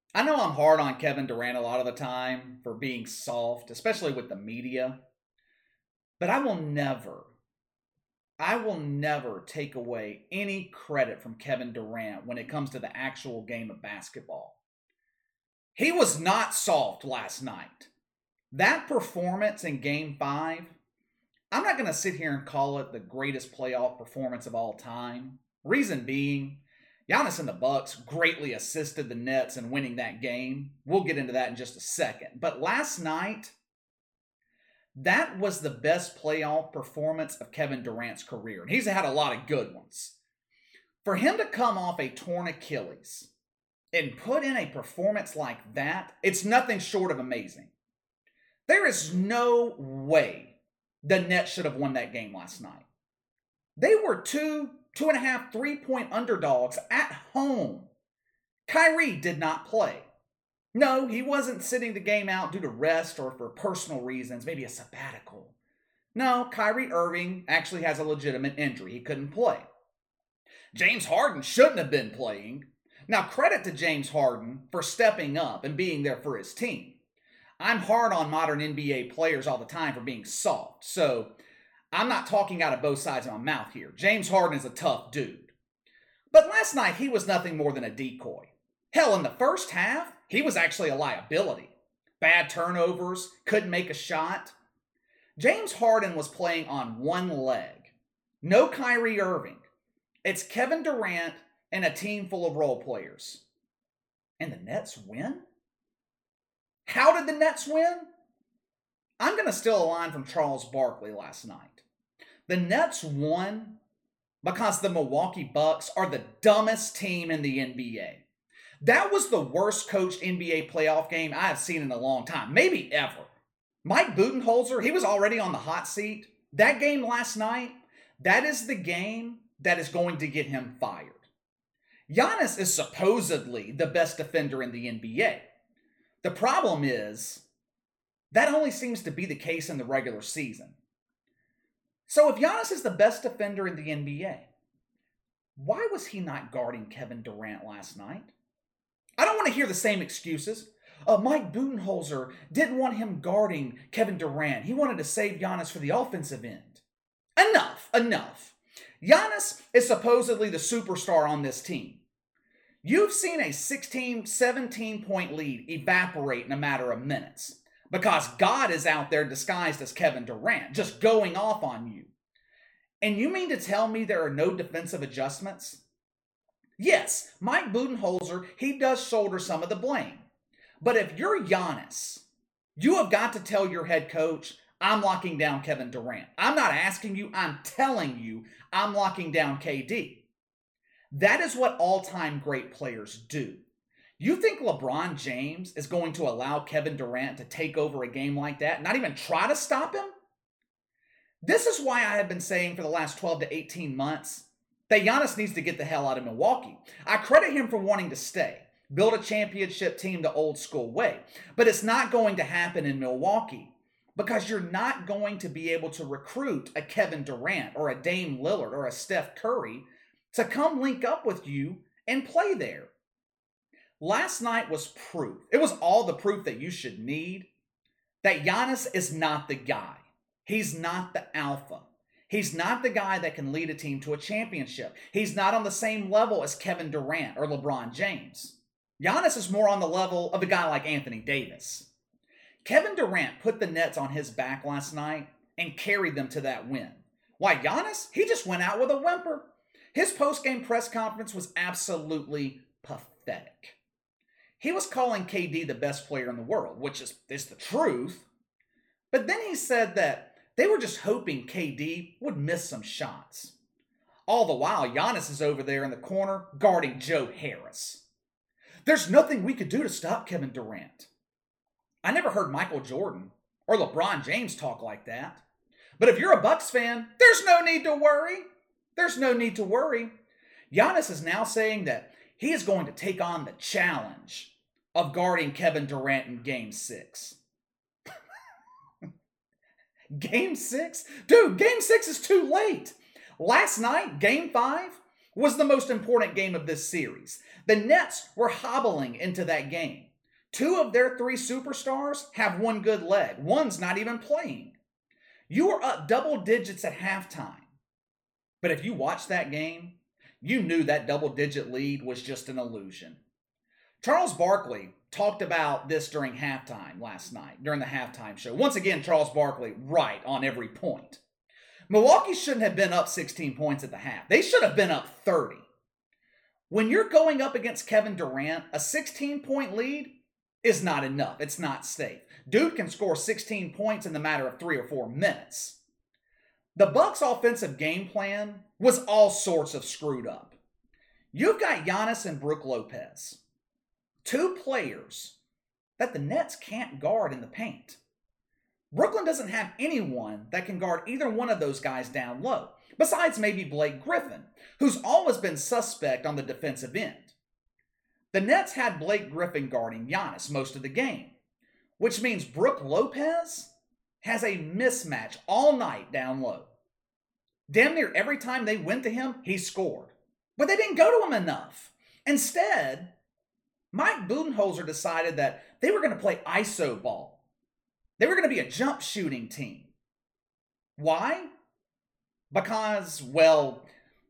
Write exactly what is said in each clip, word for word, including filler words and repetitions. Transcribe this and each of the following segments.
I know I'm hard on Kevin Durant a lot of the time for being soft, especially with the media, but I will never, I will never take away any credit from Kevin Durant when it comes to the actual game of basketball. He was not soft last night. That performance in game five, I'm not going to sit here and call it the greatest playoff performance of all time. Reason being, Giannis and the Bucks greatly assisted the Nets in winning that game. We'll get into that in just a second. But last night, that was the best playoff performance of Kevin Durant's career. And he's had a lot of good ones. For him to come off a torn Achilles and put in a performance like that, it's nothing short of amazing. There is no way the Nets should have won that game last night. They were two, two and a half, three point underdogs at home. Kyrie did not play. No, he wasn't sitting the game out due to rest or for personal reasons, maybe a sabbatical. No, Kyrie Irving actually has a legitimate injury. He couldn't play. James Harden shouldn't have been playing. Now, credit to James Harden for stepping up and being there for his team. I'm hard on modern N B A players all the time for being soft, so I'm not talking out of both sides of my mouth here. James Harden is a tough dude. But last night, he was nothing more than a decoy. Hell, in the first half, he was actually a liability. Bad turnovers, couldn't make a shot. James Harden was playing on one leg. No Kyrie Irving. It's Kevin Durant and a team full of role players. And the Nets win? How did the Nets win? I'm going to steal a line from Charles Barkley last night. The Nets won because the Milwaukee Bucks are the dumbest team in the N B A. That was the worst coached N B A playoff game I have seen in a long time, maybe ever. Mike Budenholzer, he was already on the hot seat. That game last night, that is the game that is going to get him fired. Giannis is supposedly the best defender in the N B A. The problem is, that only seems to be the case in the regular season. So if Giannis is the best defender in the N B A, why was he not guarding Kevin Durant last night? I don't want to hear the same excuses. Uh, Mike Budenholzer didn't want him guarding Kevin Durant. He wanted to save Giannis for the offensive end. Enough, enough. Giannis is supposedly the superstar on this team. You've seen a sixteen, seventeen point lead evaporate in a matter of minutes because God is out there disguised as Kevin Durant, just going off on you. And you mean to tell me there are no defensive adjustments? Yes, Mike Budenholzer, he does shoulder some of the blame. But if you're Giannis, you have got to tell your head coach, I'm locking down Kevin Durant. I'm not asking you, I'm telling you, I'm locking down K D. That is what all-time great players do. You think LeBron James is going to allow Kevin Durant to take over a game like that, not even try to stop him? This is why I have been saying for the last twelve to eighteen months that Giannis needs to get the hell out of Milwaukee. I credit him for wanting to stay, build a championship team the old school way. But it's not going to happen in Milwaukee because you're not going to be able to recruit a Kevin Durant or a Dame Lillard or a Steph Curry to come link up with you and play there. Last night was proof. It was all the proof that you should need that Giannis is not the guy. He's not the alpha. He's not the guy that can lead a team to a championship. He's not on the same level as Kevin Durant or LeBron James. Giannis is more on the level of a guy like Anthony Davis. Kevin Durant put the Nets on his back last night and carried them to that win. Why, Giannis? He just went out with a whimper. His post-game press conference was absolutely pathetic. He was calling K D the best player in the world, which is, is the truth. But then he said that they were just hoping K D would miss some shots. All the while, Giannis is over there in the corner guarding Joe Harris. There's nothing we could do to stop Kevin Durant. I never heard Michael Jordan or LeBron James talk like that. But if you're a Bucks fan, there's no need to worry. There's no need to worry. Giannis is now saying that he is going to take on the challenge of guarding Kevin Durant in Game six. Game six? Dude, Game six is too late. Last night, Game five, was the most important game of this series. The Nets were hobbling into that game. Two of their three superstars have one good leg. One's not even playing. You were up double digits at halftime. But if you watched that game, you knew that double-digit lead was just an illusion. Charles Barkley talked about this during halftime last night, during the halftime show. Once again, Charles Barkley right on every point. Milwaukee shouldn't have been up sixteen points at the half. They should have been up thirty. When you're going up against Kevin Durant, a sixteen-point lead is not enough. It's not safe. Dude can score sixteen points in the matter of three or four minutes. The Bucks' offensive game plan was all sorts of screwed up. You've got Giannis and Brook Lopez, two players that the Nets can't guard in the paint. Brooklyn doesn't have anyone that can guard either one of those guys down low, besides maybe Blake Griffin, who's always been suspect on the defensive end. The Nets had Blake Griffin guarding Giannis most of the game, which means Brook Lopez has a mismatch all night down low. Damn near every time they went to him, he scored. But they didn't go to him enough. Instead, Mike Budenholzer decided that they were going to play I S O ball. They were going to be a jump shooting team. Why? Because, well,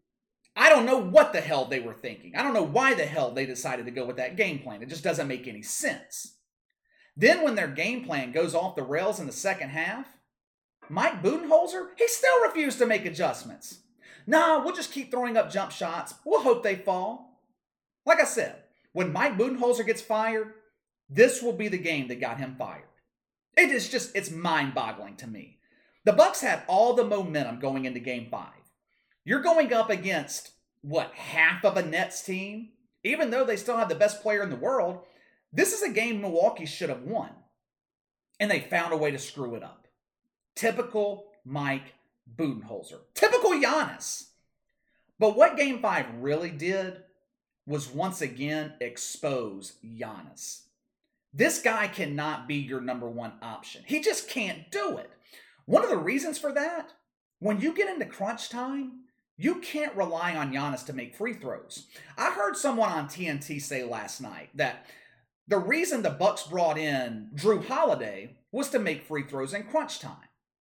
I don't know what the hell they were thinking. I don't know why the hell they decided to go with that game plan. It just doesn't make any sense. Then when their game plan goes off the rails in the second half, Mike Budenholzer, he still refused to make adjustments. Nah, we'll just keep throwing up jump shots. We'll hope they fall. Like I said, when Mike Budenholzer gets fired, this will be the game that got him fired. It is just, it's mind-boggling to me. The Bucks had all the momentum going into game five. You're going up against, what, half of a Nets team? Even though they still have the best player in the world, this is a game Milwaukee should have won. And they found a way to screw it up. Typical Mike Budenholzer. Typical Giannis. But what game five really did was once again expose Giannis. This guy cannot be your number one option. He just can't do it. One of the reasons for that, when you get into crunch time, you can't rely on Giannis to make free throws. I heard someone on T N T say last night that the reason the Bucks brought in Jrue Holiday was to make free throws in crunch time.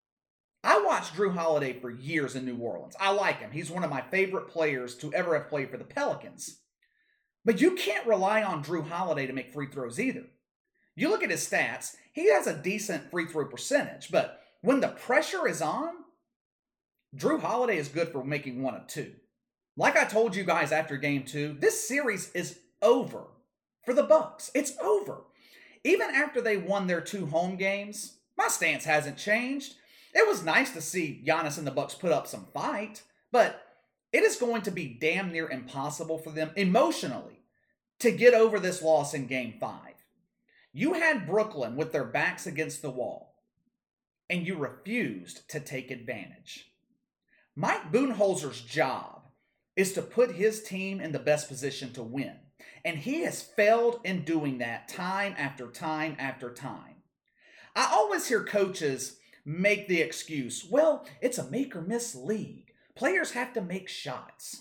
I watched Jrue Holiday for years in New Orleans. I like him. He's one of my favorite players to ever have played for the Pelicans. But you can't rely on Jrue Holiday to make free throws either. You look at his stats, he has a decent free throw percentage, but when the pressure is on, Jrue Holiday is good for making one of two. Like I told you guys after game two, this series is over for the Bucks. It's over. Even after they won their two home games, my stance hasn't changed. It was nice to see Giannis and the Bucks put up some fight, but it is going to be damn near impossible for them emotionally to get over this loss in game five. You had Brooklyn with their backs against the wall, and you refused to take advantage. Mike Budenholzer's job is to put his team in the best position to win, and he has failed in doing that time after time after time. I always hear coaches make the excuse, well, it's a make or miss league. Players have to make shots.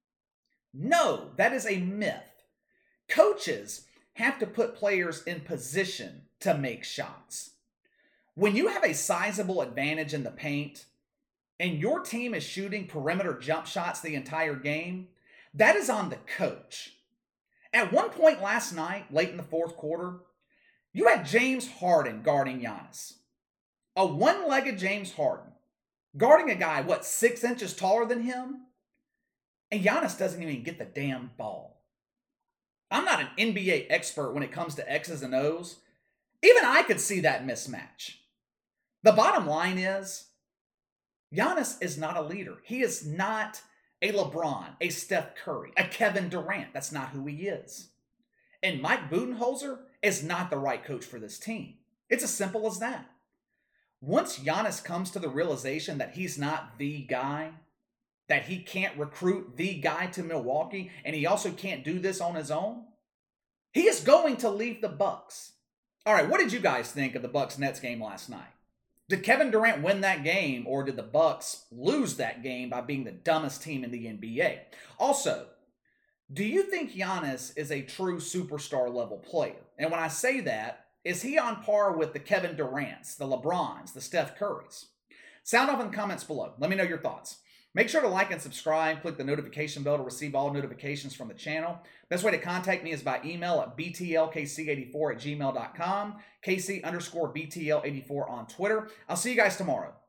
No, that is a myth. Coaches have to put players in position to make shots. When you have a sizable advantage in the paint and your team is shooting perimeter jump shots the entire game, that is on the coach. At one point last night, late in the fourth quarter, you had James Harden guarding Giannis. A one-legged James Harden guarding a guy, what, six inches taller than him? And Giannis doesn't even get the damn ball. I'm not an N B A expert when it comes to X's and O's. Even I could see that mismatch. The bottom line is, Giannis is not a leader. He is not a LeBron, a Steph Curry, a Kevin Durant. That's not who he is. And Mike Budenholzer is not the right coach for this team. It's as simple as that. Once Giannis comes to the realization that he's not the guy, that he can't recruit the guy to Milwaukee, and he also can't do this on his own, he is going to leave the Bucks. All right, what did you guys think of the Bucks-Nets game last night? Did Kevin Durant win that game, or did the Bucks lose that game by being the dumbest team in the N B A? Also, do you think Giannis is a true superstar level player? And when I say that, is he on par with the Kevin Durants, the LeBrons, the Steph Currys? Sound off in the comments below. Let me know your thoughts. Make sure to like and subscribe. Click the notification bell to receive all notifications from the channel. Best way to contact me is by email at b t l k c eighty-four at gmail dot com, kc underscore b t l eighty-four on Twitter. I'll see you guys tomorrow.